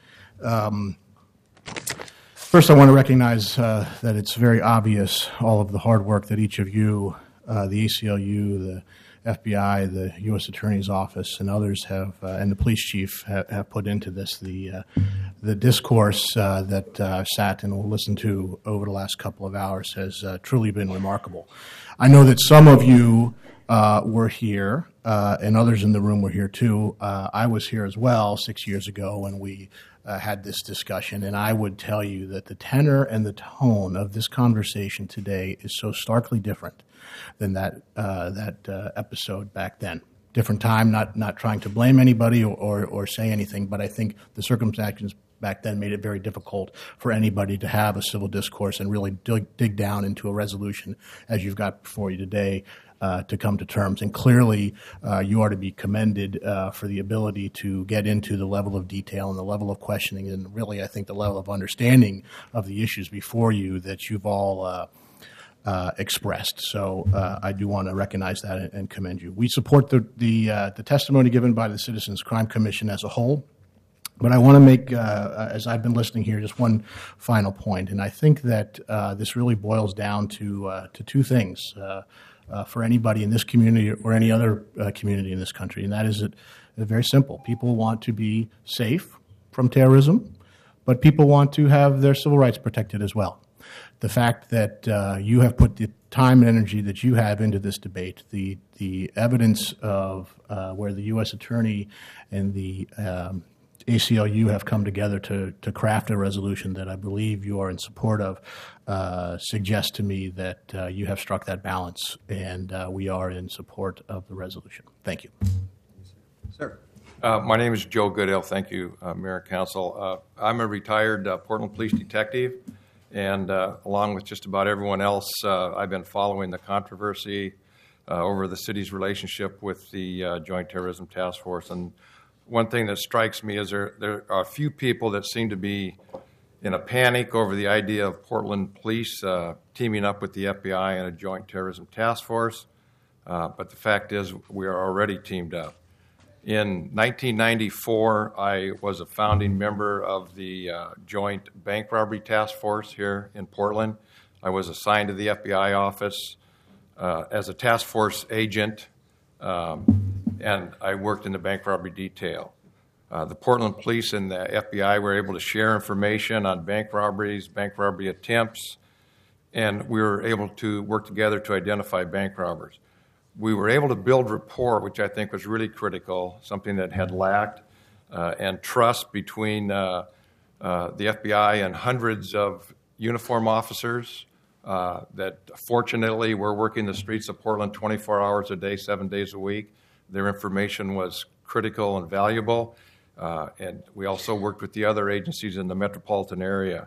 First, I want to recognize that it's very obvious all of the hard work that each of you, the ACLU, the FBI, the U.S. Attorney's Office, and others have, and the police chief have put into this. The discourse that I've sat and will listen to over the last couple of hours has truly been remarkable. I know that some of you were here, and others in the room were here too. I was here as well 6 years ago when we had this discussion, and I would tell you that the tenor and the tone of this conversation today is so starkly different than that episode back then. Different time, not trying to blame anybody or say anything, but I think the circumstances back then made it very difficult for anybody to have a civil discourse and really dig down into a resolution as you've got before you today to come to terms. And clearly, you are to be commended for the ability to get into the level of detail and the level of questioning and really, I think, the level of understanding of the issues before you that you've all expressed. So I do want to recognize that and commend you. We support the testimony given by the Citizens Crime Commission as a whole. But I want to make, as I've been listening here, just one final point. And I think that this really boils down to two things for anybody in this community or any other community in this country. And that is very simple. People want to be safe from terrorism, but people want to have their civil rights protected as well. The fact that you have put the time and energy that you have into this debate, the evidence of where the U.S. Attorney and the ACLU have come together to craft a resolution that I believe you are in support of suggests to me that you have struck that balance, and we are in support of the resolution. Thank you. Sir. My name is Joe Goodell. Thank you, Mayor and Council. I'm a retired Portland Police detective, and along with just about everyone else, I've been following the controversy over the city's relationship with the Joint Terrorism Task Force. And one thing that strikes me is there are a few people that seem to be in a panic over the idea of Portland Police teaming up with the FBI and a Joint Terrorism Task Force. But the fact is we are already teamed up. In 1994, I was a founding member of the Joint Bank Robbery Task Force here in Portland. I was assigned to the FBI office as a task force agent, and I worked in the bank robbery detail. The Portland Police and the FBI were able to share information on bank robberies, bank robbery attempts, and we were able to work together to identify bank robbers. We were able to build rapport, which I think was really critical, something that had lacked, and trust between the FBI and hundreds of uniform officers that fortunately were working the streets of Portland 24 hours a day, 7 days a week. Their information was critical and valuable, and we also worked with the other agencies in the metropolitan area.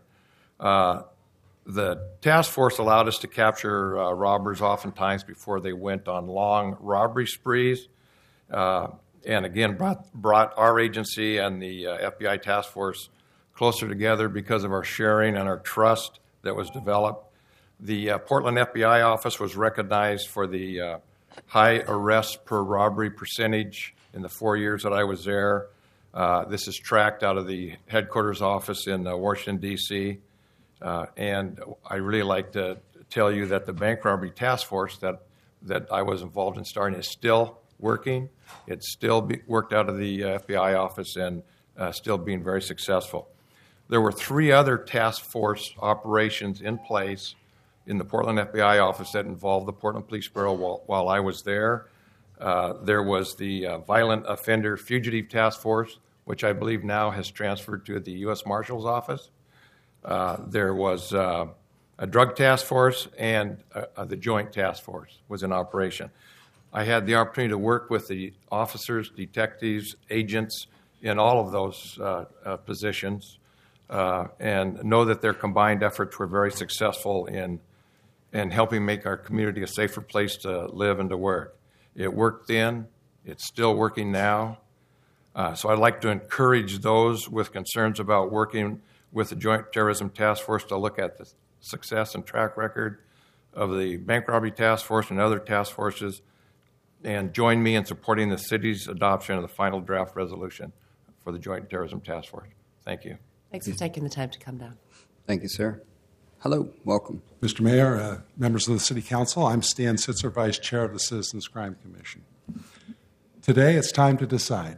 The task force allowed us to capture robbers oftentimes before they went on long robbery sprees, and again brought our agency and the FBI task force closer together because of our sharing and our trust that was developed. The Portland FBI office was recognized for the high arrests per robbery percentage in the 4 years that I was there. This is tracked out of the headquarters office in Washington, D.C., and I really like to tell you that the bank robbery task force that I was involved in starting is still working. It's still worked out of the FBI office and still being very successful. There were 3 other task force operations in place in the Portland FBI office that involved the Portland Police Bureau while I was there. There was the Violent Offender Fugitive Task Force, which I believe now has transferred to the U.S. Marshal's office. There was a drug task force, and the joint task force was in operation. I had the opportunity to work with the officers, detectives, agents in all of those positions, and know that their combined efforts were very successful in helping make our community a safer place to live and to work. It worked then. It's still working now. So I'd like to encourage those with concerns about working with the Joint Terrorism Task Force to look at the success and track record of the Bank Robbery Task Force and other task forces, and join me in supporting the city's adoption of the final draft resolution for the Joint Terrorism Task Force. Thank you. Thanks for taking the time to come down. Thank you, sir. Hello, welcome. Mr. Mayor, members of the City Council, I'm Stan Sitzer, Vice Chair of the Citizens Crime Commission. Today, it's time to decide.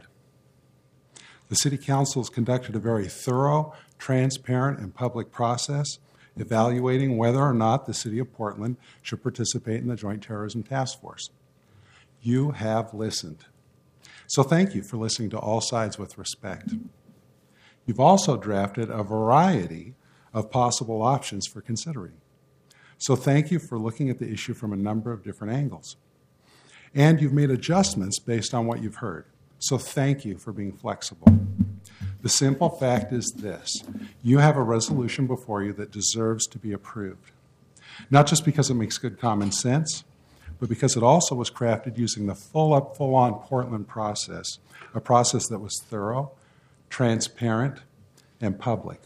The City Council has conducted a very thorough, transparent, and public process evaluating whether or not the City of Portland should participate in the Joint Terrorism Task Force. You have listened. So thank you for listening to all sides with respect. You've also drafted a variety of possible options for considering. So thank you for looking at the issue from a number of different angles. And you've made adjustments based on what you've heard. So thank you for being flexible. The simple fact is this: you have a resolution before you that deserves to be approved. Not just because it makes good common sense, but because it also was crafted using the full-on Portland process, a process that was thorough, transparent, and public.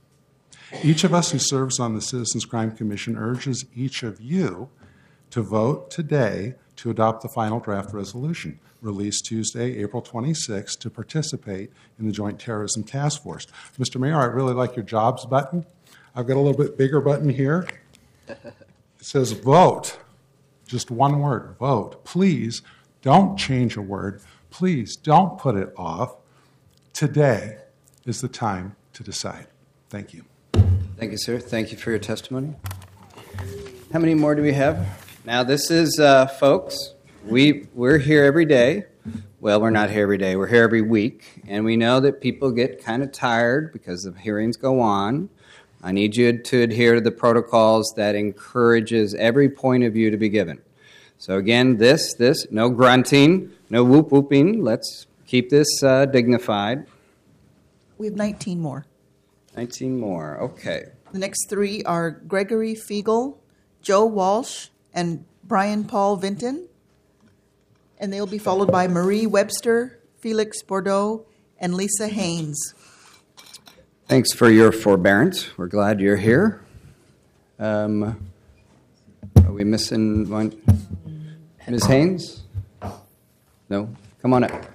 Each of us who serves on the Citizens Crime Commission urges each of you to vote today to adopt the final draft resolution, released Tuesday, April 26, to participate in the Joint Terrorism Task Force. Mr. Mayor, I really like your jobs button. I've got a little bit bigger button here. It says vote. Just one word, vote. Please don't change a word. Please don't put it off. Today is the time to decide. Thank you. Thank you, sir. Thank you for your testimony. How many more do we have? Now, this is, folks, we're here every day. Well, we're not here every day. We're here every week. And we know that people get kind of tired because the hearings go on. I need you to adhere to the protocols that encourages every point of view to be given. So again, this, no grunting, no whoop-whooping. Let's keep this dignified. We have 19 more. 19 more, okay. The next three are Gregory Fiegel, Joe Walsh, and Brian Paul Vinton. And they'll be followed by Marie Webster, Felix Bordeaux, and Lisa Haynes. Thanks for your forbearance. We're glad you're here. Are we missing one? Ms. Haynes? No? Come on up.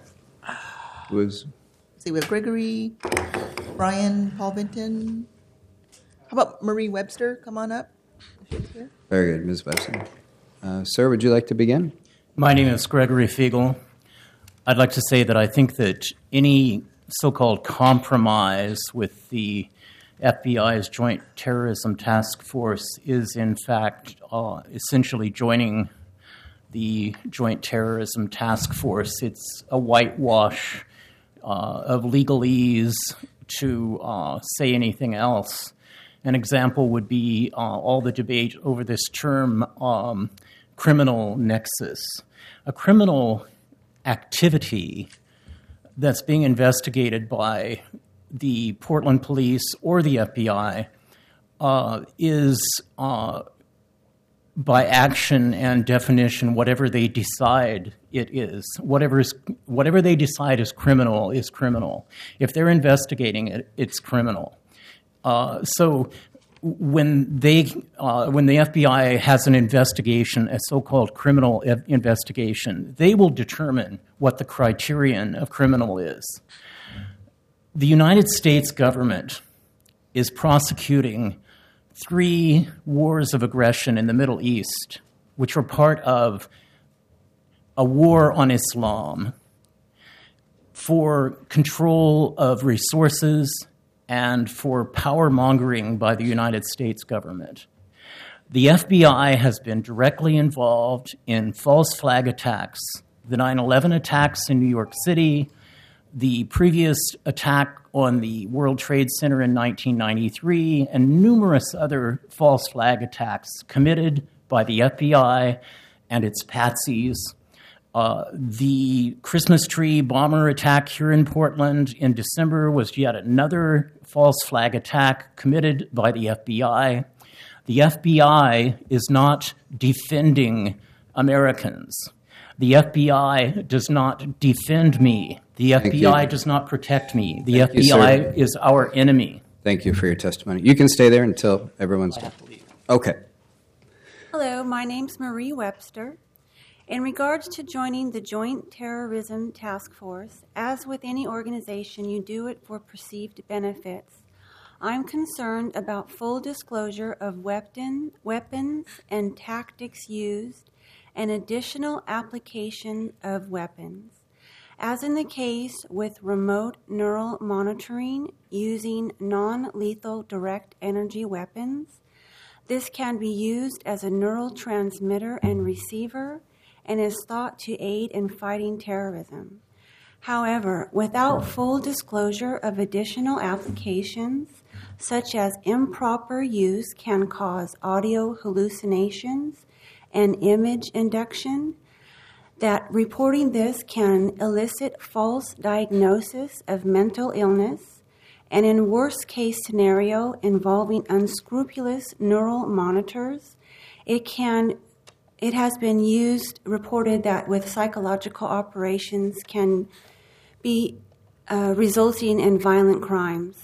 See, we have Gregory, Brian Paul Vinton. How about Marie Webster? Come on up. Very good, Ms. Webster. Sir, would you like to begin? My name is Gregory Fiegel. I'd like to say that I think that any so-called compromise with the FBI's Joint Terrorism Task Force is, in fact, essentially joining the Joint Terrorism Task Force. It's a whitewash of legalese to say anything else. An example would be all the debate over this term, criminal nexus. A criminal activity that's being investigated by the Portland police or the FBI is, by action and definition, whatever they decide it is. Whatever they decide is criminal is criminal. If they're investigating it, it's criminal. So when the FBI has an investigation, a so-called criminal investigation, they will determine what the criterion of criminal is. The United States government is prosecuting 3 wars of aggression in the Middle East, which were part of a war on Islam for control of resources and for power-mongering by the United States government. The FBI has been directly involved in false flag attacks, the 9/11 attacks in New York City, the previous attack on the World Trade Center in 1993, and numerous other false flag attacks committed by the FBI and its patsies. The Christmas tree bomber attack here in Portland in December was yet another false flag attack committed by the FBI. The FBI is not defending Americans. The FBI does not defend me. The FBI does not protect me. The FBI is our enemy. Thank you for your testimony. You can stay there until everyone's done. Okay. Hello, my name's Marie Webster. In regards to joining the Joint Terrorism Task Force, as with any organization, you do it for perceived benefits. I'm concerned about full disclosure of weapons and tactics used and additional application of weapons. As in the case with remote neural monitoring using non-lethal direct energy weapons, this can be used as a neural transmitter and receiver and is thought to aid in fighting terrorism. However, without full disclosure of additional applications, such as improper use can cause audio hallucinations and image induction, that reporting this can elicit false diagnosis of mental illness, and in worst case scenario involving unscrupulous neural monitors, it has been reported that with psychological operations can be resulting in violent crimes.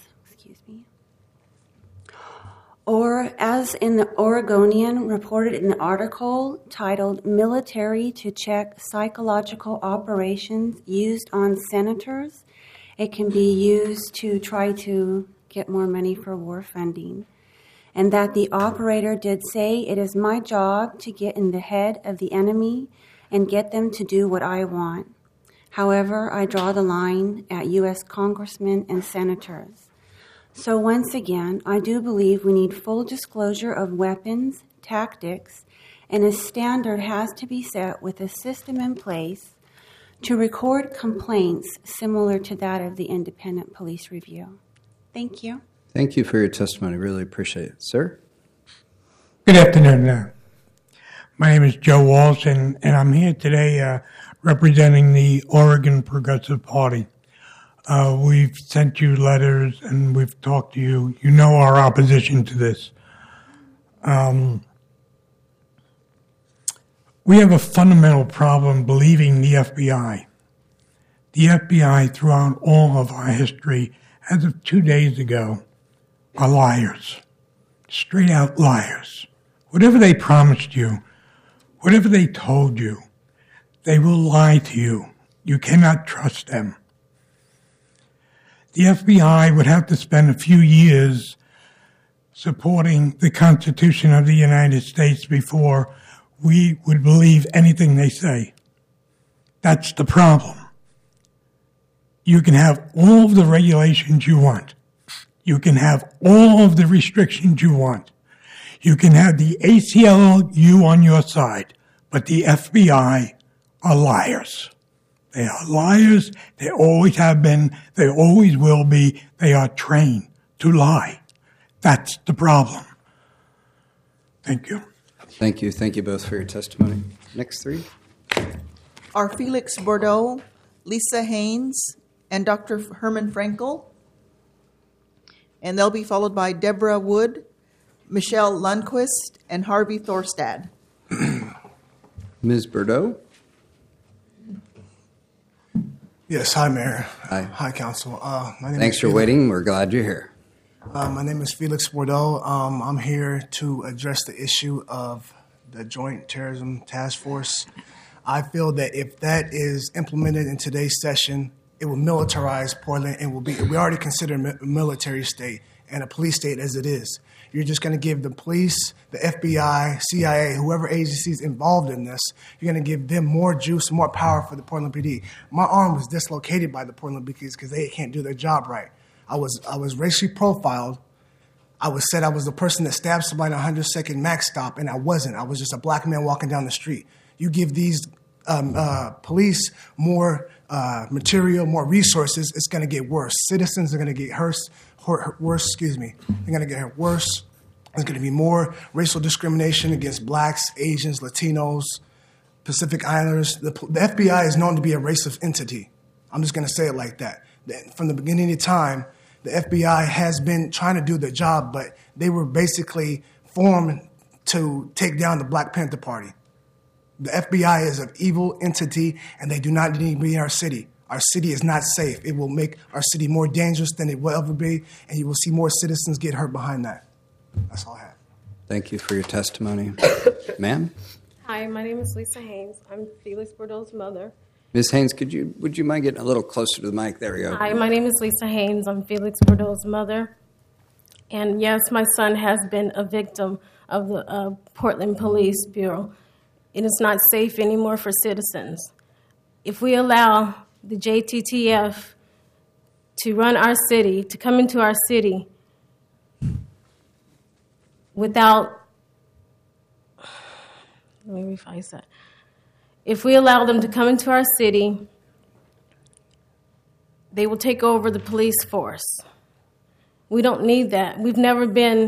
Or, as in the Oregonian reported in an article titled Military to Check Psychological Operations Used on Senators, it can be used to try to get more money for war funding. And that the operator did say, "It is my job to get in the head of the enemy and get them to do what I want. However, I draw the line at U.S. congressmen and senators." So once again, I do believe we need full disclosure of weapons, tactics, and a standard has to be set with a system in place to record complaints similar to that of the independent police review. Thank you. Thank you for your testimony. Really appreciate it. Sir? Good afternoon. My name is Joe Walsh, and I'm here today representing the Oregon Progressive Party. We've sent you letters and we've talked to you. You know our opposition to this. We have a fundamental problem believing the FBI. The FBI, throughout all of our history, as of 2 days ago, are liars. Straight out liars. Whatever they promised you, whatever they told you, they will lie to you. You cannot trust them. The FBI would have to spend a few years supporting the Constitution of the United States before we would believe anything they say. That's the problem. You can have all of the regulations you want. You can have all of the restrictions you want. You can have the ACLU on your side, but the FBI are liars. They are liars. They always have been. They always will be. They are trained to lie. That's the problem. Thank you. Thank you. Thank you both for your testimony. Next three are Felix Bordeaux, Lisa Haynes, and Dr. Herman Frankel. And they'll be followed by Deborah Wood, Michelle Lundquist, and Harvey Thorstad. Ms. Bordeaux? Yes, hi, Mayor. Hi. Hi, Council. Thanks for waiting. We're glad you're here. My name is Felix Bordeaux. I'm here to address the issue of the Joint Terrorism Task Force. I feel that if that is implemented in today's session, it will militarize Portland and we already consider a military state and a police state as it is. You're just going to give the police, the FBI, CIA, whoever agencies involved in this, you're going to give them more juice, more power for the Portland PD. My arm was dislocated by the Portland PD because they can't do their job right. I was racially profiled. I was said I was the person that stabbed somebody in a 100-second max stop, and I wasn't. I was just a black man walking down the street. You give these police more material, more resources, it's going to get worse. Citizens are going to get worse. They're going to get worse. There's going to be more racial discrimination against blacks, Asians, Latinos, Pacific Islanders. The FBI is known to be a racist entity. I'm just going to say it like that. From the beginning of time, the FBI has been trying to do their job, but they were basically formed to take down the Black Panther Party. The FBI is an evil entity, and they do not need to be in our city. Our city is not safe. It will make our city more dangerous than it will ever be, and you will see more citizens get hurt behind that. That's all I have. Thank you for your testimony. Ma'am? Hi, my name is Lisa Haynes. I'm Felix Bordeaux's mother. Ms. Haynes, would you mind getting a little closer to the mic? There we go. Hi, my name is Lisa Haynes. I'm Felix Bordeaux's mother. And yes, my son has been a victim of the Portland Police Bureau. It is not safe anymore for citizens. If we allow the JTTF to run our city, to come into our city without, let me rephrase that. If we allow them to come into our city, they will take over the police force. We don't need that. We've never been